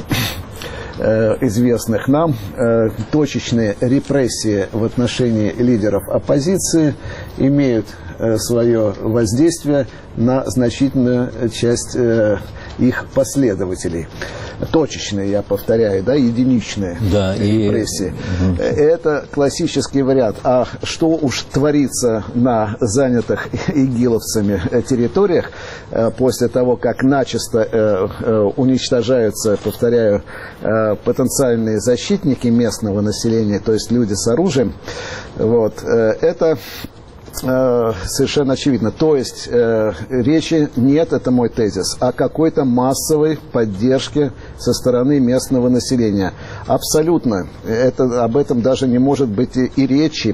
известных нам, точечные репрессии в отношении лидеров оппозиции имеют свое воздействие на значительную часть их последователей. Точечные, я повторяю, да, единичные репрессии. Это классический вариант. А что уж творится на занятых игиловцами территориях после того, как начисто уничтожаются, повторяю, потенциальные защитники местного населения, то есть люди с оружием, вот, это совершенно очевидно. То есть речи нет, это мой тезис, о какой-то массовой поддержке со стороны местного населения. Абсолютно. Об этом даже не может быть и речи.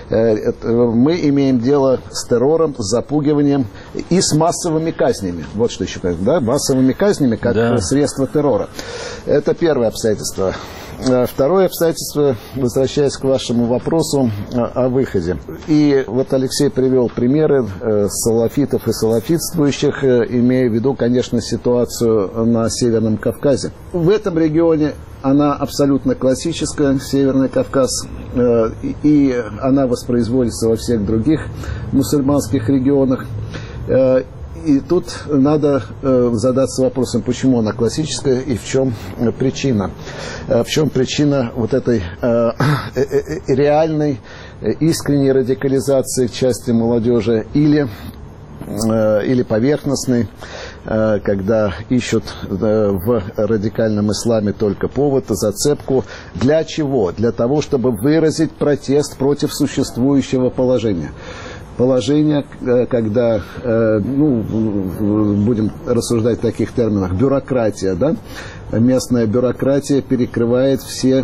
Мы имеем дело с террором, с запугиванием и с массовыми казнями. Вот что еще, да? Массовыми казнями как средство террора. Это первое обстоятельство. Второе обстоятельство, возвращаясь к вашему вопросу о выходе. И вот Алексей привел примеры салафитов и салафитствующих, имея в виду, конечно, ситуацию на Северном Кавказе. В этом регионе она абсолютно классическая, Северный Кавказ, и она воспроизводится во всех других мусульманских регионах. И тут надо задаться вопросом, почему она классическая и в чем причина. В чем причина вот этой реальной, искренней радикализации части молодежи или поверхностной, когда ищут в радикальном исламе только повод, зацепку. Для чего? Для того, чтобы выразить протест против существующего положения. Положение, когда, будем рассуждать в таких терминах, бюрократия, да? Местная бюрократия перекрывает все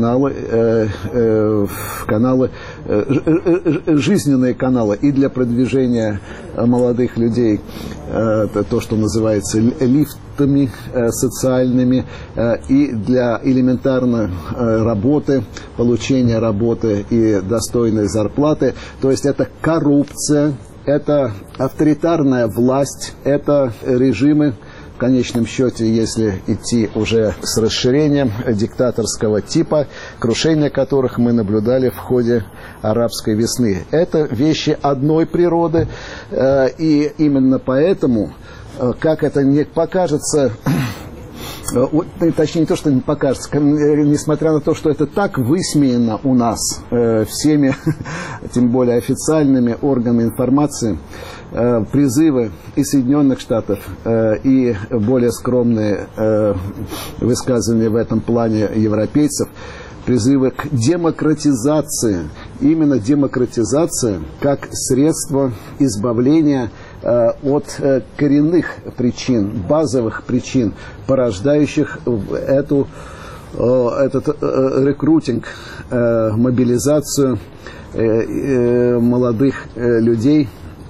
жизненные каналы и для продвижения молодых людей, то, что называется лифтами социальными, и для элементарной работы, получения работы и достойной зарплаты. То есть это коррупция, это авторитарная власть, это режимы, в конечном счете, если идти уже с расширением, диктаторского типа, крушение которых мы наблюдали в ходе арабской весны. Это вещи одной природы, и именно поэтому, как это не покажется, точнее не то, что не покажется, несмотря на то, что это так высмеяно у нас всеми, тем более официальными органами информации, призывы и Соединенных Штатов, и более скромные высказывания в этом плане европейцев, призывы к демократизации, именно демократизация как средство избавления от коренных причин, базовых причин, порождающих этот рекрутинг, мобилизацию молодых людей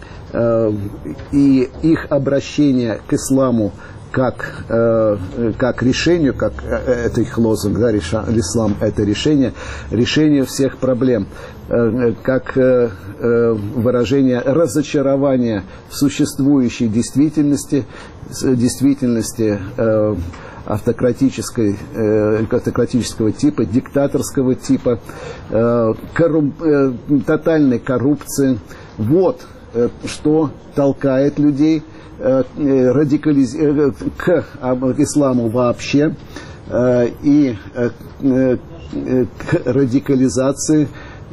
и их обращение к исламу как решению, как это их лозунг, да, ислам – это решение всех проблем, как выражение разочарования в существующей действительности автократического типа, диктаторского типа, тотальной коррупции. Вот что толкает людей к исламу вообще, и к радикализации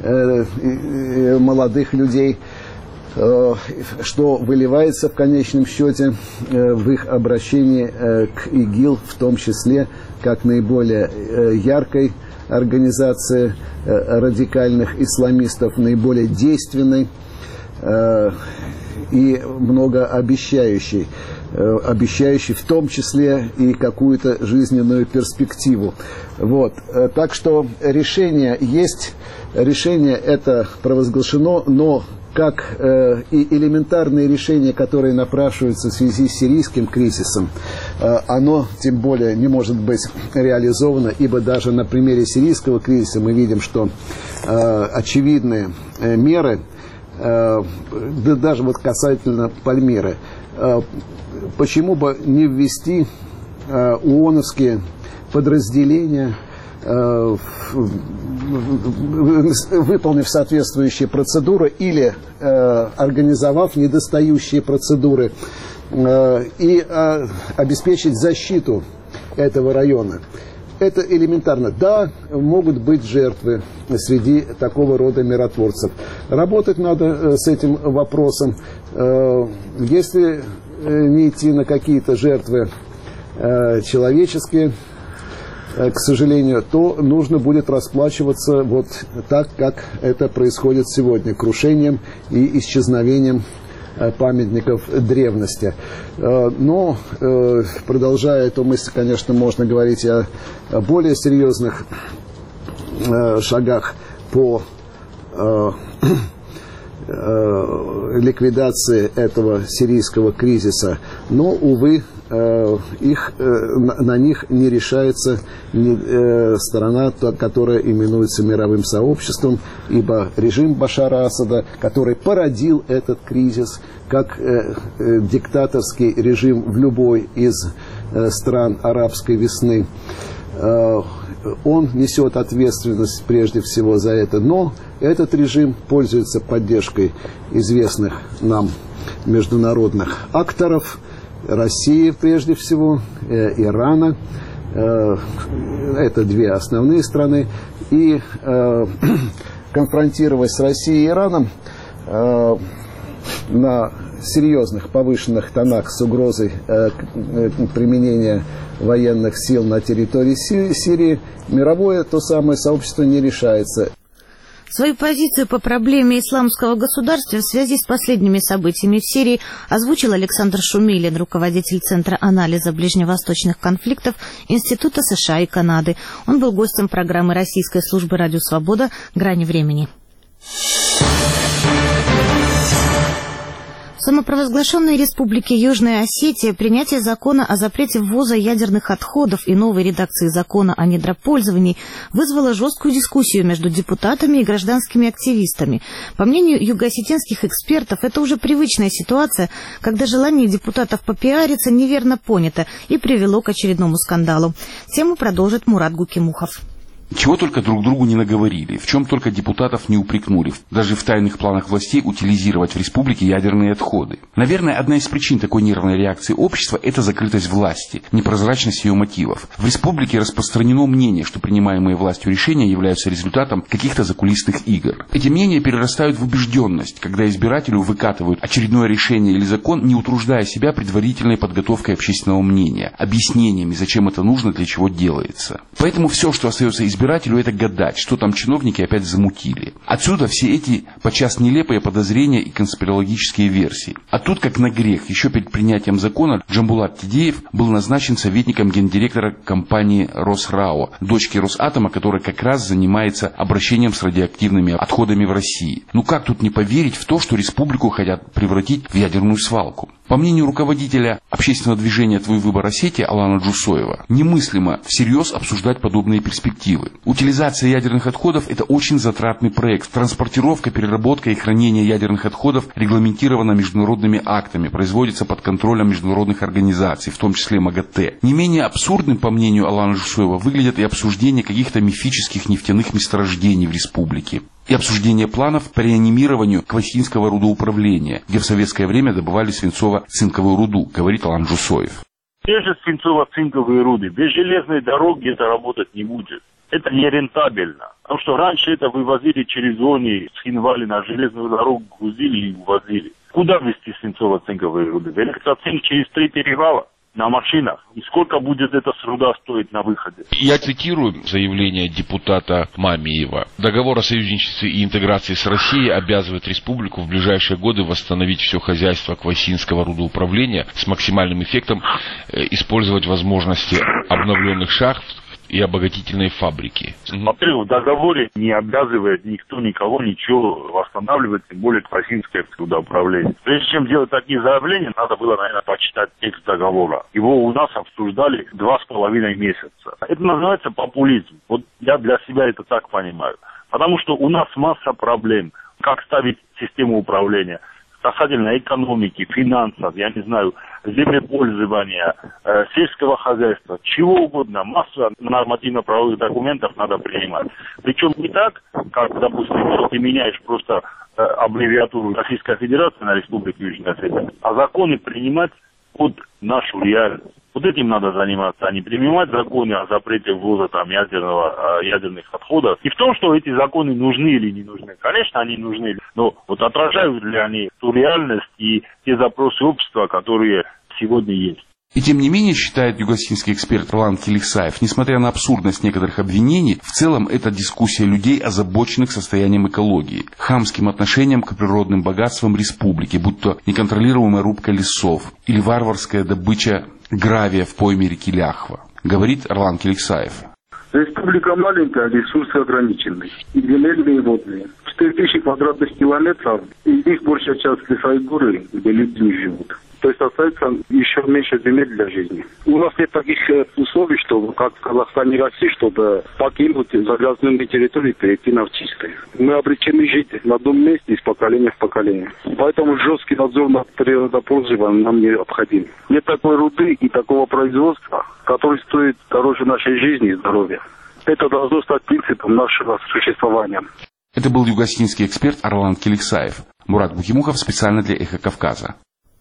молодых людей, что выливается в конечном счете в их обращении к ИГИЛ, в том числе как наиболее яркой организации радикальных исламистов, наиболее действенной и многообещающей, обещающей в том числе и какую-то жизненную перспективу. Вот. Так что решение есть, решение это провозглашено, но как и элементарные решения, которые напрашиваются в связи с сирийским кризисом, оно тем более не может быть реализовано, ибо даже на примере сирийского кризиса мы видим, что очевидные меры, да даже вот касательно Пальмиры, почему бы не ввести ООНовские подразделения, выполнив соответствующие процедуры или организовав недостающие процедуры и обеспечить защиту этого района. Это элементарно. Да, могут быть жертвы среди такого рода миротворцев. Работать надо с этим вопросом. Если не идти на какие-то жертвы человеческие, к сожалению, то нужно будет расплачиваться вот так, как это происходит сегодня, крушением и исчезновением памятников древности. Но, продолжая эту мысль, конечно, можно говорить о более серьезных шагах по ликвидации этого сирийского кризиса. Но, увы, на них не решается сторона, которая именуется мировым сообществом, ибо режим Башара Асада, который породил этот кризис, как диктаторский режим в любой из стран арабской весны, он несет ответственность прежде всего за это. Но этот режим пользуется поддержкой известных нам международных акторов, России прежде всего, Ирана. Это две основные страны. И конфронтировать с Россией и Ираном на серьезных повышенных тонах с угрозой применения военных сил на территории Сирии мировое то самое сообщество не решается. Свою позицию по проблеме исламского государства в связи с последними событиями в Сирии озвучил Александр Шумилин, руководитель Центра анализа ближневосточных конфликтов Института США и Канады. Он был гостем программы Российской службы «Радио Свобода. Грани времени». В самопровозглашенной республике Южная Осетия принятие закона о запрете ввоза ядерных отходов и новой редакции закона о недропользовании вызвало жесткую дискуссию между депутатами и гражданскими активистами. По мнению югоосетинских экспертов, это уже привычная ситуация, когда желание депутатов попиариться неверно понято и привело к очередному скандалу. Тему продолжит Мурат Гукимухов. Чего только друг другу не наговорили, в чем только депутатов не упрекнули, даже в тайных планах властей утилизировать в республике ядерные отходы. Наверное, одна из причин такой нервной реакции общества – это закрытость власти, непрозрачность ее мотивов. В республике распространено мнение, что принимаемые властью решения являются результатом каких-то закулисных игр. Эти мнения перерастают в убежденность, когда избирателю выкатывают очередное решение или закон, не утруждая себя предварительной подготовкой общественного мнения, объяснениями, зачем это нужно, для чего делается. Поэтому все, что остается избирателю, это гадать, что там чиновники опять замутили. Отсюда все эти подчас нелепые подозрения и конспирологические версии. А тут, как на грех, еще перед принятием закона Джамбулат Тидеев был назначен советником гендиректора компании Росрао, дочки Росатома, которая как раз занимается обращением с радиоактивными отходами в России. Ну как тут не поверить в то, что республику хотят превратить в ядерную свалку? По мнению руководителя общественного движения «Твой выбор Осетии» Алана Джусоева, немыслимо всерьез обсуждать подобные перспективы. Утилизация ядерных отходов – это очень затратный проект. Транспортировка, переработка и хранение ядерных отходов регламентировано международными актами, производится под контролем международных организаций, в том числе МАГАТЭ. Не менее абсурдным, по мнению Алана Джусоева, выглядит и обсуждение каких-то мифических нефтяных месторождений в республике. И обсуждение планов по реанимированию Квасинского рудоуправления, где в советское время добывали свинцово-цинковую руду, говорит Алан Джусоев. Те же свинцово-цинковые руды. Без железной дороги это работать не будет. Это нерентабельно. Потому что раньше это вывозили через зоны с Хинвали на железную дорогу, грузили и увозили. Куда везти свинцово-цинковые руды? В электроцинк через 3 перевала на машинах. И сколько будет эта сруда стоить на выходе? Я цитирую заявление депутата Мамиева. Договор о союзничестве и интеграции с Россией обязывает республику в ближайшие годы восстановить все хозяйство Квасинского рудоуправления с максимальным эффектом, использовать возможности обновленных шахт и обогатительной фабрики. Во-первых, в договоре не обязывает никто никого ничего восстанавливать, тем более Квасинское судоуправление. Прежде чем делать такие заявления, надо было, наверное, почитать текст договора. Его у нас обсуждали 2,5 месяца. Это называется популизм. Вот я для себя это так понимаю. Потому что у нас масса проблем. Как ставить систему управления касательно экономики, финансов, я не знаю, землепользования, сельского хозяйства, чего угодно. Масса нормативно-правовых документов надо принимать. Причем не так, как, допустим, что ты меняешь просто аббревиатуру Российской Федерации на Республику Южная Осетия, а законы принимать под нашу реальность. Вот этим надо заниматься, а не принимать законы о запрете ввоза там ядерных отходов. И в том, что эти законы нужны или не нужны. Конечно, они нужны, но вот отражают ли они ту реальность и те запросы общества, которые сегодня есть. И тем не менее, считает югосинский эксперт Ролан Келексаев, несмотря на абсурдность некоторых обвинений, в целом это дискуссия людей, озабоченных состоянием экологии, хамским отношением к природным богатствам республики, будь то неконтролируемая рубка лесов или варварская добыча гравия в пойме реки Ляхва, говорит Ролан Келексаев. Республика маленькая, ресурсы ограничены. И земельные, и водные. 4000 квадратных километров, из них большая часть леса и горы, где люди не живут. То есть остается еще меньше земель для жизни. У нас нет таких условий, чтобы, как в Казахстане и России, чтобы покинуть загрязненные территории и перейти на чистые. Мы обречены жить на одном месте из поколения в поколение. Поэтому жесткий надзор над природопользованием нам необходим. Нет такой руды и такого производства, который стоит дороже нашей жизни и здоровья. Это должно стать принципом нашего существования. Это был югосинский эксперт Ролан Келексаев. Мурат Бухимухов специально для «Эхо Кавказа».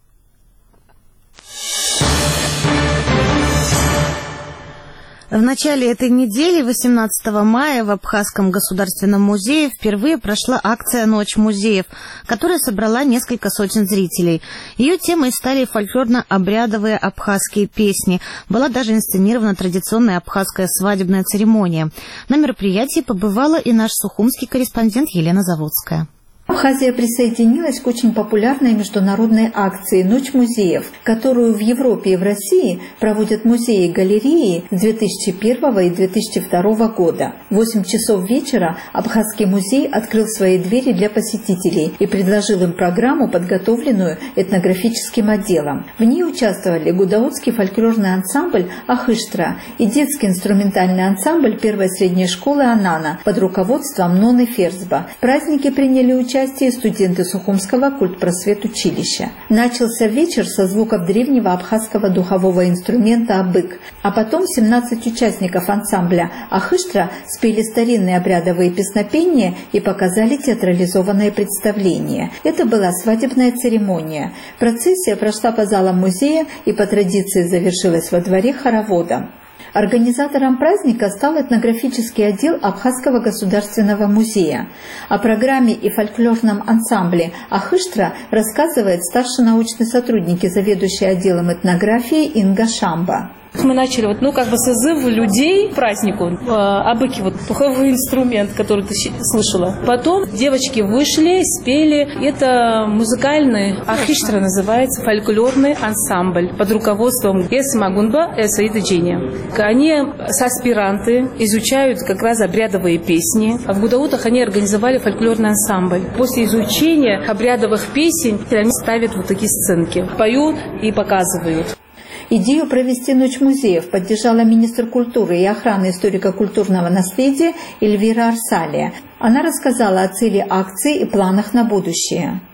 В начале этой недели, 18 мая, в Абхазском государственном музее впервые прошла акция «Ночь музеев», которая собрала несколько сотен зрителей. Ее темой стали фольклорно-обрядовые абхазские песни. Была даже инсценирована традиционная абхазская свадебная церемония. На мероприятии побывала и наш сухумский корреспондент Елена Заводская. Абхазия присоединилась к очень популярной международной акции «Ночь музеев», которую в Европе и в России проводят музеи и галереи с 2001 и 2002 года. В 8 часов вечера Абхазский музей открыл свои двери для посетителей и предложил им программу, подготовленную этнографическим отделом. В ней участвовали гудаутский фольклорный ансамбль «Ахыштра» и детский инструментальный ансамбль первой средней школы «Анана» под руководством Ноны Ферзба. В празднике приняли участие студенты Сухумского культпросветучилища. Начался вечер со звуков древнего абхазского духового инструмента абык, а потом 17 участников ансамбля «Ахыштра» спели старинные обрядовые песнопения и показали театрализованное представление. Это была свадебная церемония. Процессия прошла по залам музея и по традиции завершилась во дворе хороводом. Организатором праздника стал этнографический отдел Абхазского государственного музея. О программе и фольклорном ансамбле «Ахыштра» рассказывает старший научный сотрудник и заведующий отделом этнографии Инга Шамба. Мы начали созыв людей к празднику, абыки, духовой инструмент, который ты слышала. Потом девочки вышли, спели. Это музыкальный, ахыштра называется, фольклорный ансамбль под руководством Эсы Магунба, Эсаида Джини. Они аспиранты, изучают как раз обрядовые песни. А в Гудаутах они организовали фольклорный ансамбль. После изучения обрядовых песен они ставят такие сценки, поют и показывают. Идею провести «Ночь музеев» поддержала министр культуры и охраны историко-культурного наследия Эльвира Арсалия. Она рассказала о цели акции и планах на будущее.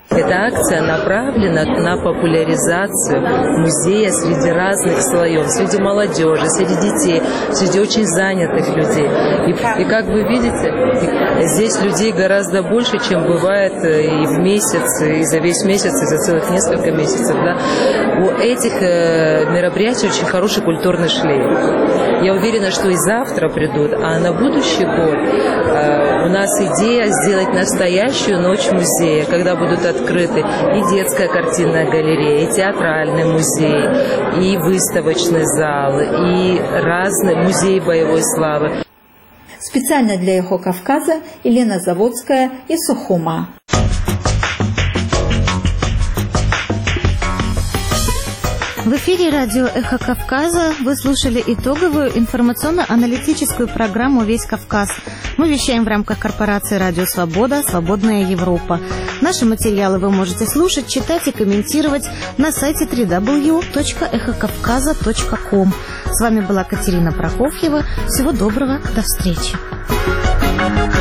Эта акция направлена на популяризацию музея среди разных слоев, среди молодежи, среди детей, среди очень занятых людей. И как вы видите, здесь людей гораздо больше, чем бывает и в месяц, и за весь месяц, и за целых несколько месяцев. Да? У этих мероприятий очень хороший культурный шлейф. Я уверена, что и завтра придут, а на будущий год у нас идея сделать настоящую ночь музея, когда будут открыты и детская картинная галерея, и театральный музей, и выставочный зал, и разный музей боевой славы. Специально для «Эхо Кавказа» Елена Заводская из Сухума. В эфире радио «Эхо Кавказа» вы слушали итоговую информационно-аналитическую программу «Весь Кавказ». Мы вещаем в рамках корпорации «Радио Свобода. Свободная Европа». Наши материалы вы можете слушать, читать и комментировать на сайте www.эхокавказа.ком. С вами была Катерина Прокофьева. Всего доброго, до встречи.